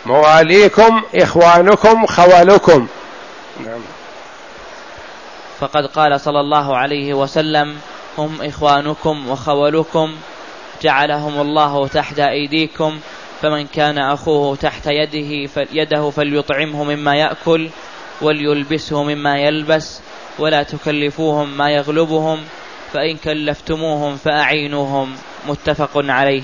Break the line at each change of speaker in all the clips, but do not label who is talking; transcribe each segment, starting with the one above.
مواليكم إخوانكم خولكم. نعم.
فقد قال صلى الله عليه وسلم: هم إخوانكم وخولكم جعلهم الله تحت أيديكم، فمن كان أخوه تحت يده فليطعمه مما يأكل وليلبسه مما يلبس، ولا تكلفوهم ما يغلبهم، فإن كلفتموهم فأعينوهم. متفق عليه.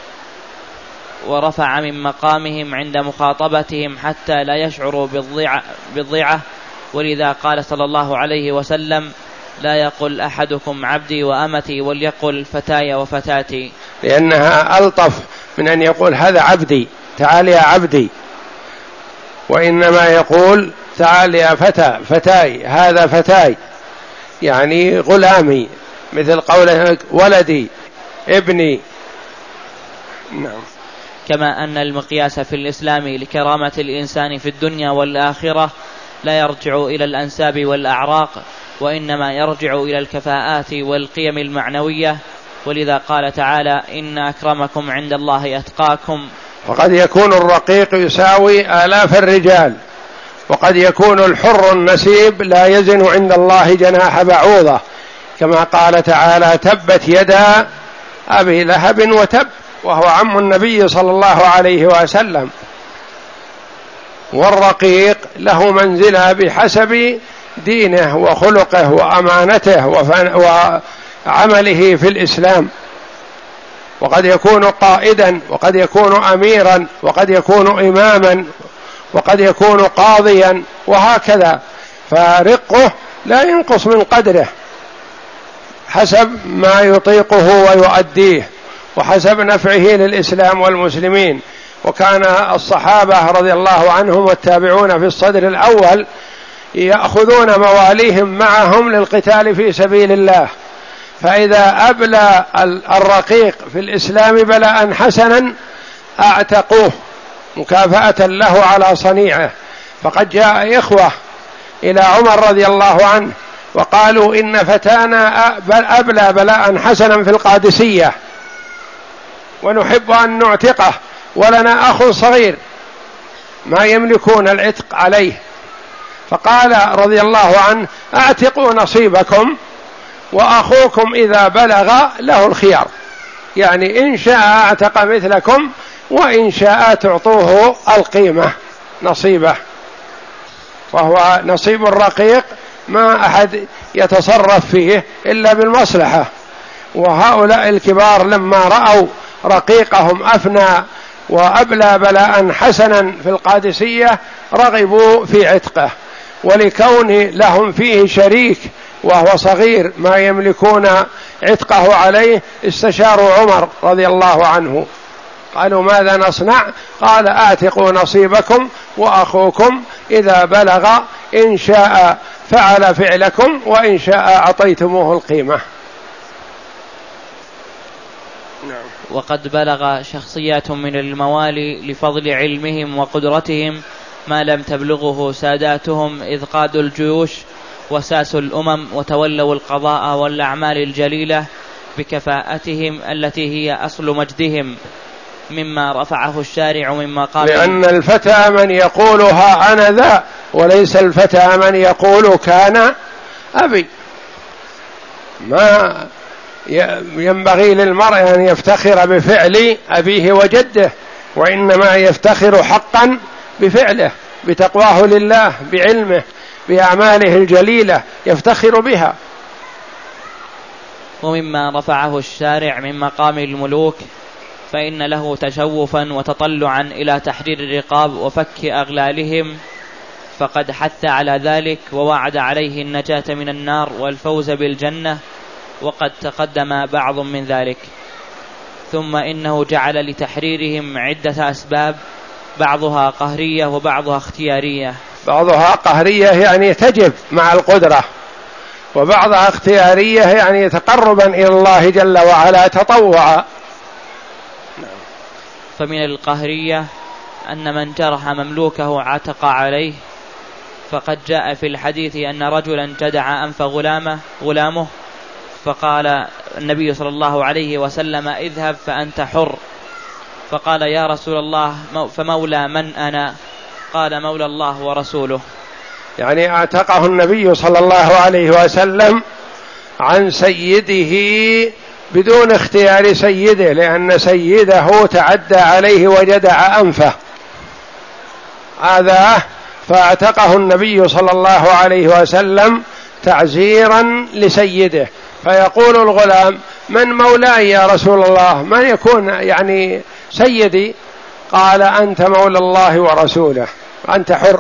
ورفع من مقامهم عند مخاطبتهم حتى لا يشعروا بالضيعة، ولذا قال صلى الله عليه وسلم: لا يقل أحدكم عبدي وأمتي، وليقل فتاي وفتاتي،
لأنها ألطف من أن يقول هذا عبدي، تعال يا عبدي، وإنما يقول تعال يا فتاي، هذا فتاي، يعني غلامي، مثل قوله ولدي، ابني. نعم.
كما أن المقياس في الإسلام لكرامة الإنسان في الدنيا والآخرة لا يرجع إلى الأنساب والأعراق، وإنما يرجع إلى الكفاءات والقيم المعنوية، ولذا قال تعالى: إن أكرمكم عند الله أتقاكم.
وقد يكون الرقيق يساوي آلاف الرجال، وقد يكون الحر النسيب لا يزن عند الله جناح بعوضة، كما قال تعالى: تبت يدا أبي لهب وتب، وهو عم النبي صلى الله عليه وسلم. والرقيق له منزلة بحسب دينه وخلقه وأمانته وعمله في الإسلام، وقد يكون قائدا، وقد يكون أميرا، وقد يكون إماما، وقد يكون قاضيا، وهكذا. فرقه لا ينقص من قدره حسب ما يطيقه ويؤديه، وحسب نفعه للإسلام والمسلمين. وكان الصحابة رضي الله عنهم والتابعون في الصدر الأول يأخذون مواليهم معهم للقتال في سبيل الله، فإذا أبلى الرقيق في الإسلام بلاء حسنا أعتقوه مكافأة له على صنيعه. فقد جاء إخوة إلى عمر رضي الله عنه وقالوا: إن فتانا أبلى بلاء حسنا في القادسية ونحب أن نعتقه، ولنا أخ صغير ما يملكون العتق عليه. فقال رضي الله عنه: اعتقوا نصيبكم، وأخوكم إذا بلغ له الخيار، يعني إن شاء اعتق مثلكم، وإن شاء تعطوه القيمة نصيبه. وهو نصيب الرقيق ما أحد يتصرف فيه إلا بالمصلحة. وهؤلاء الكبار لما رأوا رقيقهم أفنى وأبلى بلاء حسنا في القادسية رغبوا في عتقه، ولكون لهم فيه شريك وهو صغير ما يملكون عتقه عليه استشاروا عمر رضي الله عنه، قالوا: ماذا نصنع؟ قال: اعتقوا نصيبكم، وأخوكم إذا بلغ إن شاء فعل فعلكم، وإن شاء أعطيتموه القيمة.
وقد بلغ شخصيات من الموالي لفضل علمهم وقدرتهم ما لم تبلغه ساداتهم، إذ قادوا الجيوش وساسوا الأمم وتولوا القضاء والأعمال الجليلة بكفاءتهم التي هي أصل مجدهم، مما رفعه الشارع من مقام.
لأن الفتى من يقولها أنا ذا، وليس الفتى من يقول كان أبي. ما ينبغي للمرء أن يفتخر بفعل أبيه وجده، وإنما يفتخر حقا بفعله، بتقواه لله، بعلمه، بأعماله الجليلة يفتخر بها.
ومما رفعه الشارع من مقام الملوك فإن له تشوفا وتطلعا إلى تحرير الرقاب وفك أغلالهم، فقد حث على ذلك ووعد عليه النجاة من النار والفوز بالجنة، وقد تقدم بعض من ذلك. ثم إنه جعل لتحريرهم عدة أسباب، بعضها قهرية وبعضها اختيارية.
بعضها قهرية يعني تجب مع القدرة، وبعضها اختيارية يعني تقربا إلى الله جل وعلا تطوعا.
فمن القهرية أن من جرح مملوكه عتق عليه، فقد جاء في الحديث أن رجلا جدع أنف غلامه، فقال النبي صلى الله عليه وسلم: اذهب فأنت حر. فقال يا رسول الله فمولى من أنا؟ قال مولى الله ورسوله.
يعني اعتقه النبي صلى الله عليه وسلم عن سيده بدون اختيار سيده، لأن سيده تعدى عليه وجدع أنفه هذا، فاعتقه النبي صلى الله عليه وسلم تعزيرا لسيده. فيقول الغلام من مولاي يا رسول الله، من يكون يعني سيدي؟ قال أنت مولى الله ورسوله، أنت حر.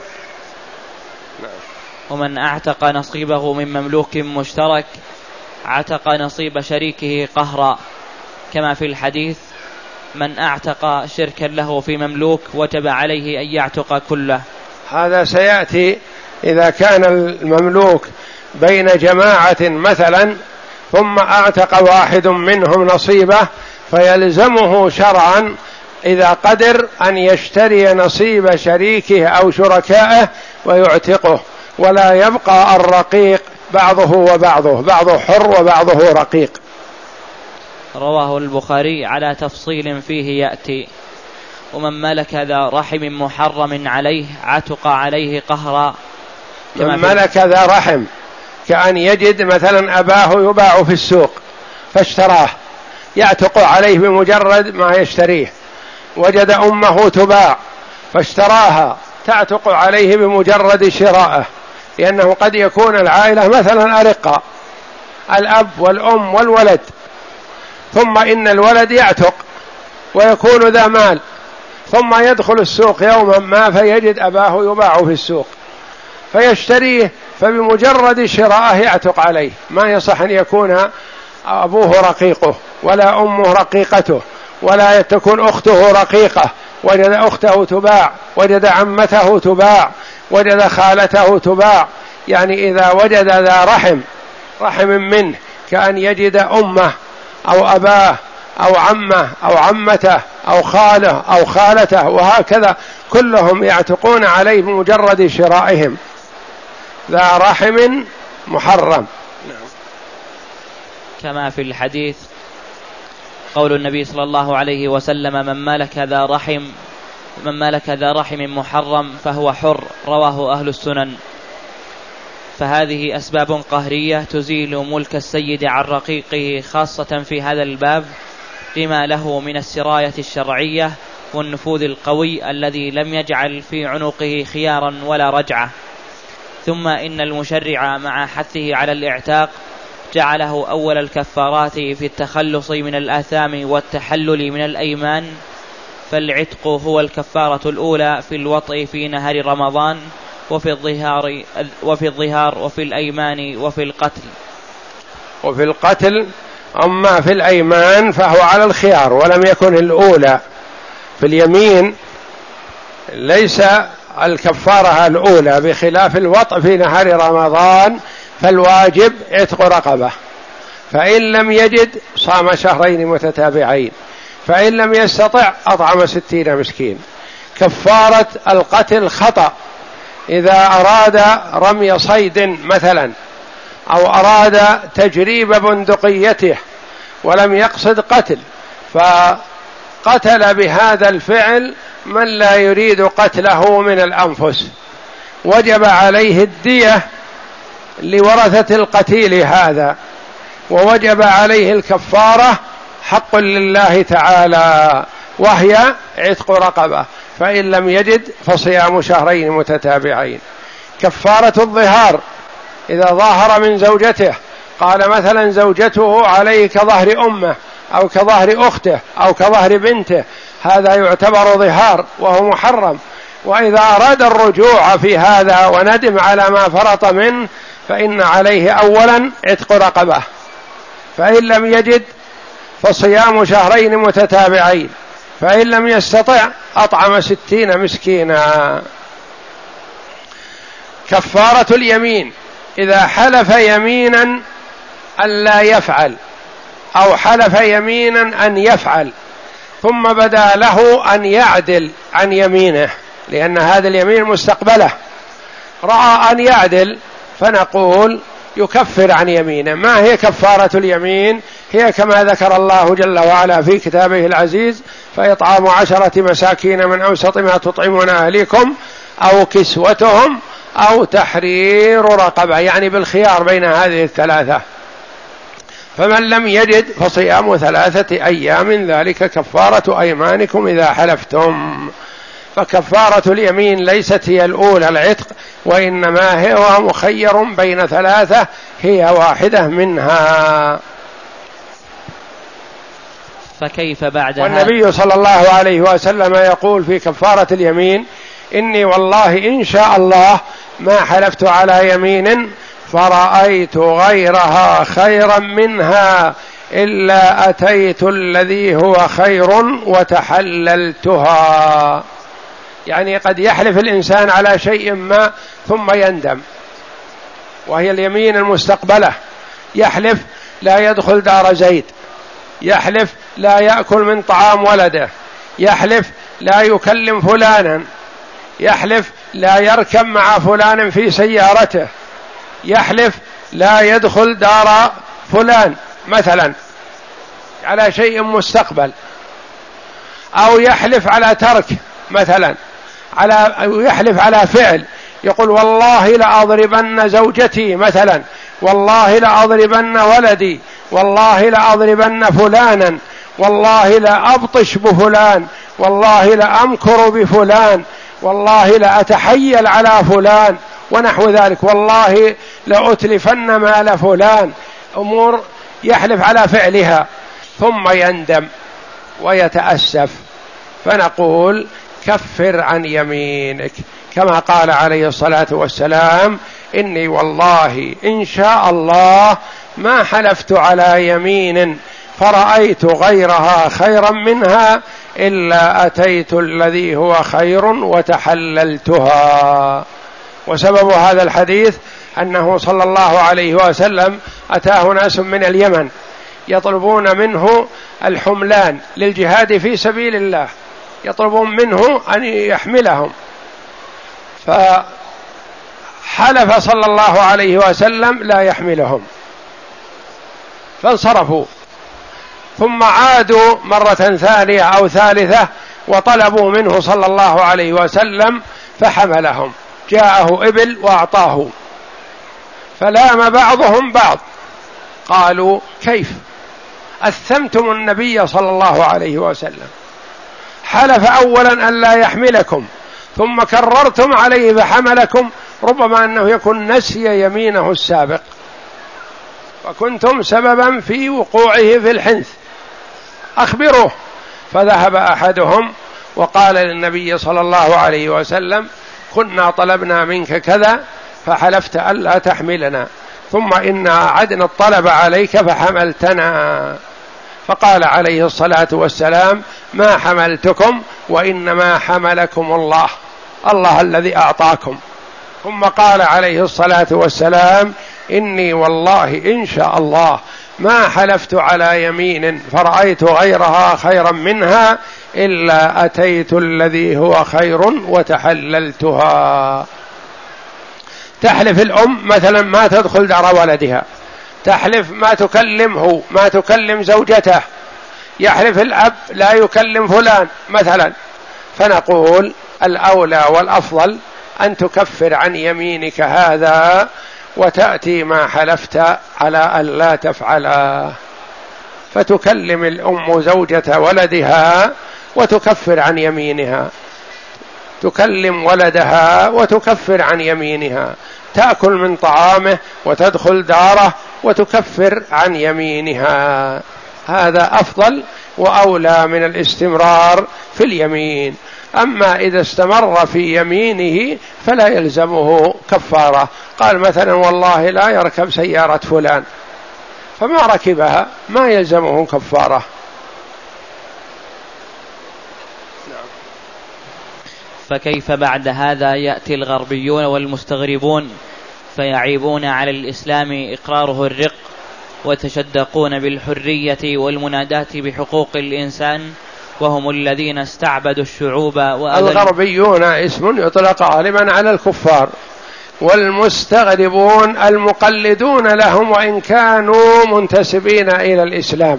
ومن اعتق نصيبه من مملوك مشترك عتق نصيب شريكه قهرا، كما في الحديث من اعتق شركا له في مملوك وجب عليه أن يعتق كله.
هذا سيأتي إذا كان المملوك بين جماعة مثلا ثم اعتق واحد منهم نصيبه، فيلزمه شرعا إذا قدر أن يشتري نصيب شريكه أو شركائه ويعتقه، ولا يبقى الرقيق بعضه وبعضه، بعضه حر وبعضه رقيق.
رواه البخاري على تفصيل فيه يأتي. ومن ملك ذا رحم محرم عليه عتق عليه قهرا.
من ملك ذا رحم كأن يجد مثلا أباه يباع في السوق فاشتراه، يعتق عليه بمجرد ما يشتريه. وجد أمه تباع فاشتراها، تعتق عليه بمجرد شرائه، لأنه قد يكون العائلة مثلا أرقة، الأب والأم والولد، ثم إن الولد يعتق ويكون ذا مال، ثم يدخل السوق يوما ما فيجد أباه يباع في السوق فيشتريه، فبمجرد شرائه يعتق عليه. ما يصح أن يكون أبوه رقيقه ولا أمه رقيقته ولا تكون أخته رقيقة، وجد أخته تباع، وجد عمته تباع، وجد خالته تباع. يعني إذا وجد ذا رحم منه كأن يجد أمه أو أباه أو عمه أو عمته أو خاله أو خالته، وهكذا كلهم يعتقون عليه بمجرد شرائهم. ذا رحم محرم.
كما في الحديث قول النبي صلى الله عليه وسلم من ملك ذا رحم محرم فهو حر، رواه أهل السنن. فهذه أسباب قهرية تزيل ملك السيد عن رقيقه، خاصة في هذا الباب لما له من السراية الشرعية والنفوذ القوي الذي لم يجعل في عنقه خيارا ولا رجعة. ثم إن المشرع مع حثه على الاعتاق جعله أول الكفارات في التخلص من الآثام والتحلل من الأيمان، فالعتق هو الكفارة الأولى في الوطء في نهار رمضان وفي الظهار وفي الأيمان وفي القتل. أما في الأيمان فهو على الخيار ولم يكن الأولى. في اليمين ليس الكفارة الأولى، بخلاف الوطء في نهار رمضان فالواجب عتق رقبة، فإن لم يجد صام شهرين متتابعين، فإن لم يستطع أطعم 60 مسكين. كفارة القتل خطأ، إذا أراد رمي صيد مثلا أو أراد تجريب بندقيته ولم يقصد قتل، فقتل بهذا الفعل من لا يريد قتله من الأنفس، وجب عليه الدية لورثة القتيل هذا، ووجب عليه الكفارة حق لله تعالى، وهي عتق رقبة، فإن لم يجد فصيام شهرين متتابعين. كفارة الظهار إذا ظاهر من زوجته، قال مثلا زوجته عليه كظهر أمه أو كظهر أخته أو كظهر بنته، هذا يعتبر ظهار وهو محرم. وإذا أراد الرجوع في هذا وندم على ما فرط منه فإن عليه أولا عتق رقبة، فإن لم يجد فصيام شهرين متتابعين، فإن لم يستطع أطعم 60 مسكينا. كفارة اليمين إذا حلف يمينا ألا يفعل أو حلف يمينا أن يفعل ثم بدا له أن يعدل عن يمينه، لأن هذا اليمين مستقبله، رأى أن يعدل، فنقول
يكفر عن يمينه. ما هي كفارة اليمين؟ هي كما ذكر الله جل وعلا في كتابه العزيز: فإطعام 10 مساكين من أوسط ما تطعمون أهليكم أو كسوتهم أو تحرير رقبة، يعني بالخيار بين هذه الثلاثة. فمن لم يجد فصيام 3 أيام ذلك كفارة أيمانكم إذا حلفتم. فكفارة اليمين ليست هي الأولى العتق، وإنما هو مخير بين 3، هي واحدة منها.
فكيف بعدها؟
والنبي صلى الله عليه وسلم يقول في كفارة اليمين: إني والله إن شاء الله ما حلفت على يمين فرأيت غيرها خيرا منها إلا أتيت الذي هو خير وتحللتها. يعني قد يحلف الإنسان على شيء ما ثم يندم، وهي اليمين المستقبلة. يحلف لا يدخل دار زيد، يحلف لا يأكل من طعام ولده، يحلف لا يكلم فلانا، يحلف لا يركب مع فلان في سيارته، يحلف لا يدخل دار فلان مثلا على شيء مستقبل، أو يحلف على ترك مثلا، أو يحلف على فعل، يقول والله لأضربن زوجتي مثلا، والله لأضربن ولدي، والله لأضربن فلانا، والله لأبطش بفلان، والله لأمكر بفلان، والله لأتحيل على فلان ونحو ذلك، والله لأتلفن مال فلان. أمور يحلف على فعلها ثم يندم ويتأسف، فنقول كفر عن يمينك، كما قال عليه الصلاة والسلام: إني والله إن شاء الله ما حلفت على يمين فرأيت غيرها خيرا منها إلا أتيت الذي هو خير وتحللتها. وسبب هذا الحديث أنه صلى الله عليه وسلم أتاه ناس من اليمن يطلبون منه الحملان للجهاد في سبيل الله، يطلبون منه أن يحملهم، فحلف صلى الله عليه وسلم لا يحملهم، فانصرفوا، ثم عادوا مرة ثانية أو ثالثة وطلبوا منه صلى الله عليه وسلم فحملهم، جاءه إبل وأعطاه، فلام بعضهم بعض، قالوا: كيف أثمتم النبي صلى الله عليه وسلم؟ حلف أولا أن لا يحملكم ثم كررتم عليه فحملكم، ربما أنه يكون نسي يمينه السابق وكنتم سببا في وقوعه في الحنث، أخبروه. فذهب أحدهم وقال للنبي صلى الله عليه وسلم: كنا طلبنا منك كذا فحلفت ألا تحملنا، ثم إنا عدنا الطلب عليك فحملتنا. فقال عليه الصلاة والسلام: ما حملتكم وإنما حملكم الله، الله الذي أعطاكم. ثم قال عليه الصلاة والسلام: إني والله إن شاء الله ما حلفت على يمين فرأيت غيرها خيرا منها إلا أتيت الذي هو خير وتحللتها. تحلف الأم مثلا ما تدخل دار ولدها، تحلف ما تكلمه، ما تكلم زوجته، يحلف الأب لا يكلم فلان مثلا، فنقول الأولى والأفضل أن تكفر عن يمينك هذا وتأتي ما حلفت على أن لا تفعله، فتكلم الأم زوجة ولدها وتكفر عن يمينها، تكلم ولدها وتكفر عن يمينها، تأكل من طعامه وتدخل داره وتكفر عن يمينها. هذا أفضل وأولى من الاستمرار في اليمين. أما إذا استمر في يمينه فلا يلزمه كفارة. قال مثلا والله لا يركب سيارة فلان فما ركبها، ما يلزمه كفارة.
فكيف بعد هذا يأتي الغربيون والمستغربون فيعيبون على الإسلام إقراره الرق، وتشدقون بالحرية والمناداة بحقوق الإنسان، وهم الذين استعبدوا الشعوب
الغربيون اسم يطلق غالبا على الكفار، والمستغربون المقلدون لهم وإن كانوا منتسبين إلى الإسلام.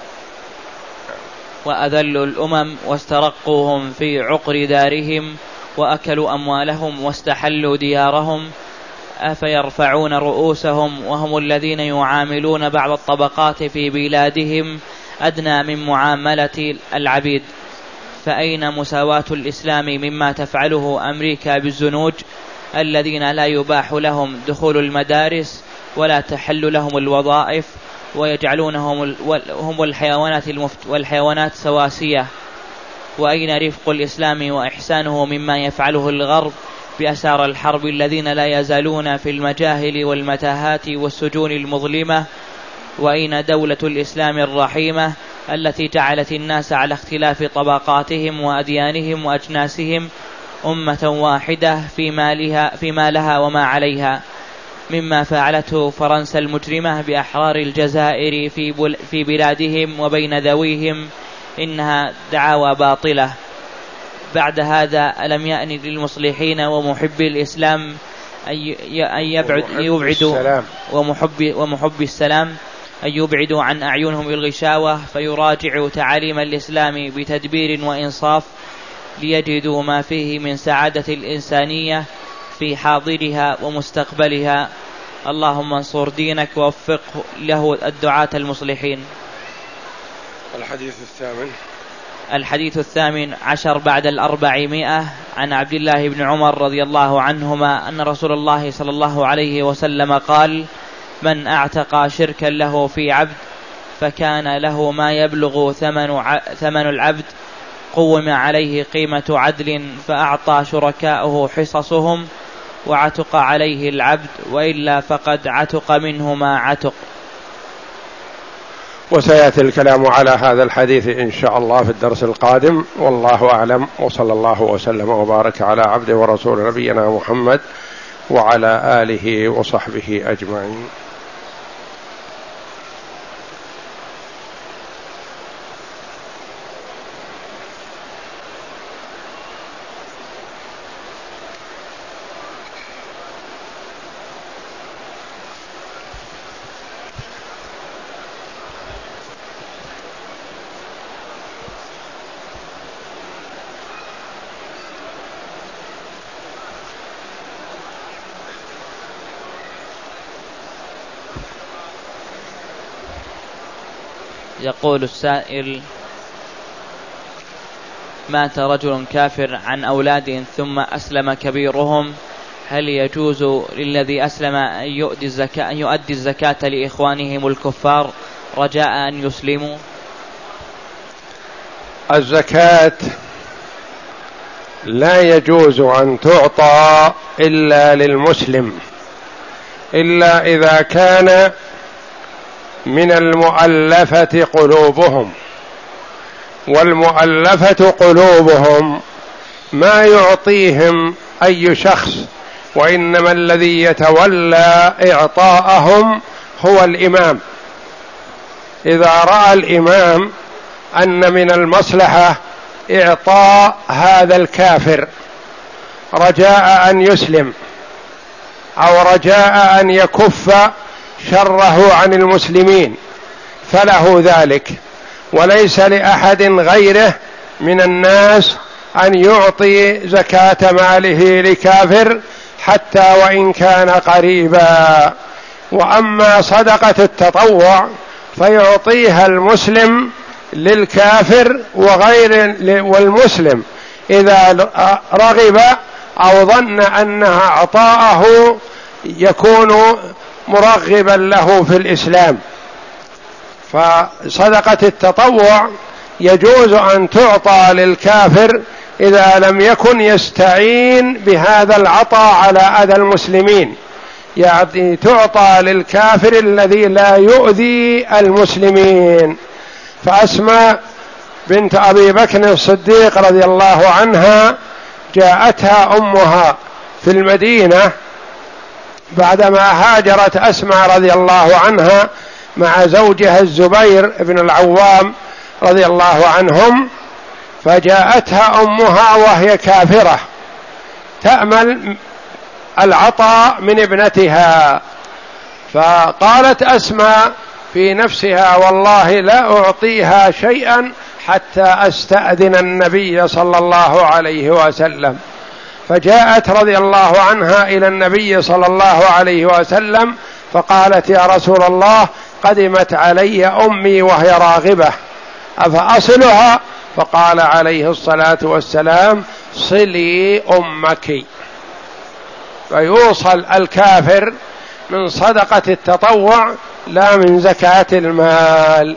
وأذلوا الأمم واسترقوهم في عقر دارهم وأكلوا أموالهم واستحلوا ديارهم، أفيرفعون رؤوسهم وهم الذين يعاملون بعض الطبقات في بلادهم أدنى من معاملة العبيد، فأين مساواة الإسلام مما تفعله أمريكا بالزنوج الذين لا يباح لهم دخول المدارس ولا تحل لهم الوظائف ويجعلونهم هم والحيوانات سواسية؟ وأين رفق الإسلام وإحسانه مما يفعله الغرب بأسار الحرب الذين لا يزالون في المجاهل والمتاهات والسجون المظلمة؟ وأين دولة الإسلام الرحيمة التي جعلت الناس على اختلاف طبقاتهم وأديانهم وأجناسهم أمة واحدة فيما لها وما عليها، مما فعلته فرنسا المجرمة بأحرار الجزائر في بلادهم وبين ذويهم إنها دعاوى باطلة. بعد هذا ألم يأن للمصلحين ومحبي الإسلام أن يبعدوا ومحبي السلام أن يبعدوا عن أعينهم الغشاوة فيراجعوا تعاليم الإسلام بتدبير وإنصاف ليجدوا ما فيه من سعادة الإنسانية في حاضرها ومستقبلها. اللهم انصر دينك ووفق له الدعاة المصلحين. الحديث 18 بعد 400 عن عبد الله بن عمر رضي الله عنهما أن رسول الله صلى الله عليه وسلم قال: من اعتق شركا له في عبد فكان له ما يبلغ ثمن العبد قوم عليه قيمة عدل فأعطى شركاؤه حصصهم وعتق عليه العبد، وإلا فقد عتق منه ما عتق.
وسيأتي الكلام على هذا الحديث إن شاء الله في الدرس القادم، والله أعلم، وصلى الله وسلم وبارك على عبده ورسول نبينا محمد وعلى آله وصحبه أجمعين.
يقول السائل: مات رجل كافر عن أولاد ثم أسلم كبيرهم، هل يجوز للذي أسلم أن يؤدي الزكاة لإخوانهم الكفار رجاء أن يسلموا؟
الزكاة لا يجوز أن تعطى إلا للمسلم، إلا إذا كان من المؤلفة قلوبهم، والمؤلفة قلوبهم ما يعطيهم أي شخص، وإنما الذي يتولى إعطاءهم هو الإمام. إذا رأى الإمام أن من المصلحة إعطاء هذا الكافر رجاء أن يسلم أو رجاء أن يكف شره عن المسلمين فله ذلك، وليس لأحد غيره من الناس أن يعطي زكاة ماله لكافر حتى وإن كان قريبا. وأما صدقة التطوع فيعطيها المسلم للكافر والمسلم إذا رغب أو ظن أنها عطاءه يكون مرغبا له في الإسلام. فصدقة التطوع يجوز أن تعطى للكافر إذا لم يكن يستعين بهذا العطاء على أذى المسلمين، يعني تعطى للكافر الذي لا يؤذي المسلمين. فأسماء بنت أبي بكر الصديق رضي الله عنها جاءتها أمها في المدينة بعدما هاجرت أسماء رضي الله عنها مع زوجها الزبير بن العوام رضي الله عنهم، فجاءتها أمها وهي كافرة تأمل العطاء من ابنتها. فقالت أسماء في نفسها: والله لا أعطيها شيئا حتى أستأذن النبي صلى الله عليه وسلم. فجاءت رضي الله عنها إلى النبي صلى الله عليه وسلم فقالت: يا رسول الله، قدمت علي أمي وهي راغبة، أفأصلها؟ فقال عليه الصلاة والسلام: صلي أمك. فيوصل الكافر من صدقة التطوع لا من زكاة المال.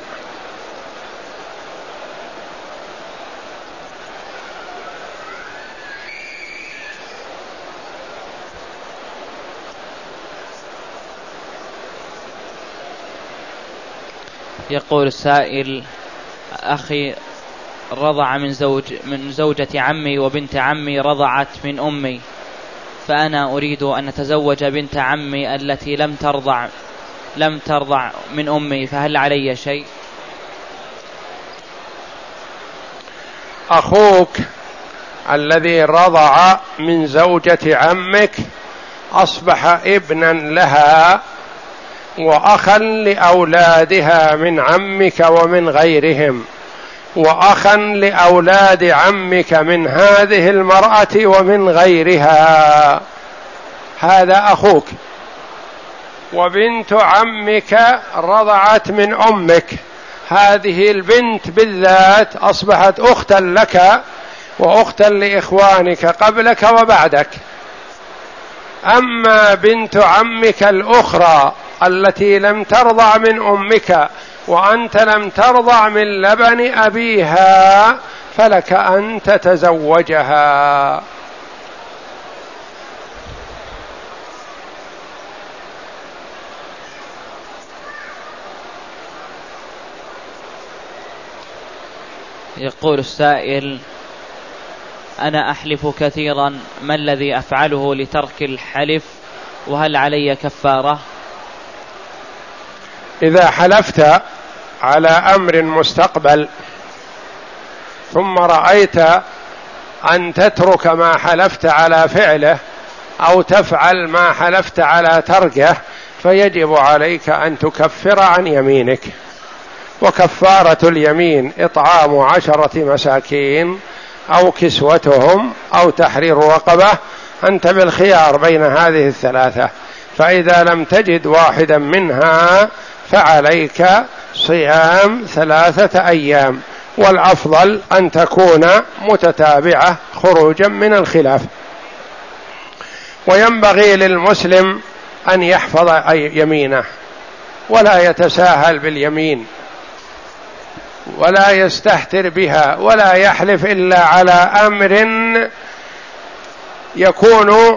يقول السائل: أخي رضع من زوجة عمي، وبنت عمي رضعت من أمي، فأنا أريد أن أتزوج بنت عمي التي لم ترضع من أمي، فهل علي شيء؟
أخوك الذي رضع من زوجة عمك أصبح ابنا لها وأخا لأولادها من عمك ومن غيرهم، وأخا لأولاد عمك من هذه المرأة ومن غيرها. هذا أخوك. وبنت عمك رضعت من أمك، هذه البنت بالذات أصبحت أختا لك وأختا لإخوانك قبلك وبعدك. أما بنت عمك الأخرى التي لم ترضع من أمك وأنت لم ترضع من لبن أبيها فلك أن تتزوجها.
يقول السائل: أنا أحلف كثيرا، ما الذي أفعله لترك الحلف، وهل علي كفارة؟
إذا حلفت على أمر مستقبل ثم رأيت أن تترك ما حلفت على فعله أو تفعل ما حلفت على تركه، فيجب عليك أن تكفر عن يمينك. وكفارة اليمين إطعام 10 مساكين أو كسوتهم أو تحرير رقبة. أنت بالخيار بين هذه الثلاثة، فإذا لم تجد واحدا منها فعليك صيام 3 أيام، والأفضل أن تكون متتابعة خروجا من الخلاف. وينبغي للمسلم أن يحفظ يمينه ولا يتساهل باليمين ولا يستهتر بها، ولا يحلف إلا على أمر يكون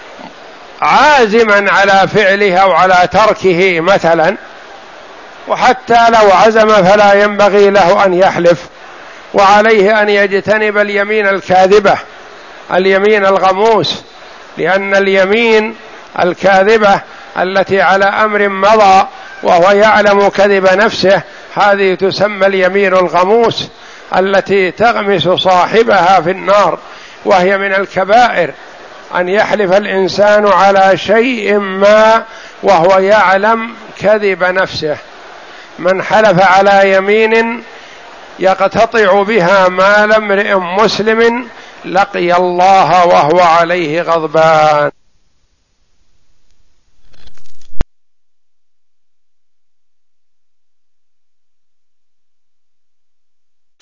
عازما على فعله أو على تركه مثلا. وحتى لو عزم فلا ينبغي له أن يحلف، وعليه أن يجتنب اليمين الكاذبة، اليمين الغموس، لأن اليمين الكاذبة التي على أمر مضى وهو يعلم كذب نفسه هذه تسمى اليمين الغموس التي تغمس صاحبها في النار، وهي من الكبائر أن يحلف الإنسان على شيء ما وهو يعلم كذب نفسه. من حلف على يمين يقتطع بها مال امرئ مسلم لقي الله وهو عليه غضبان.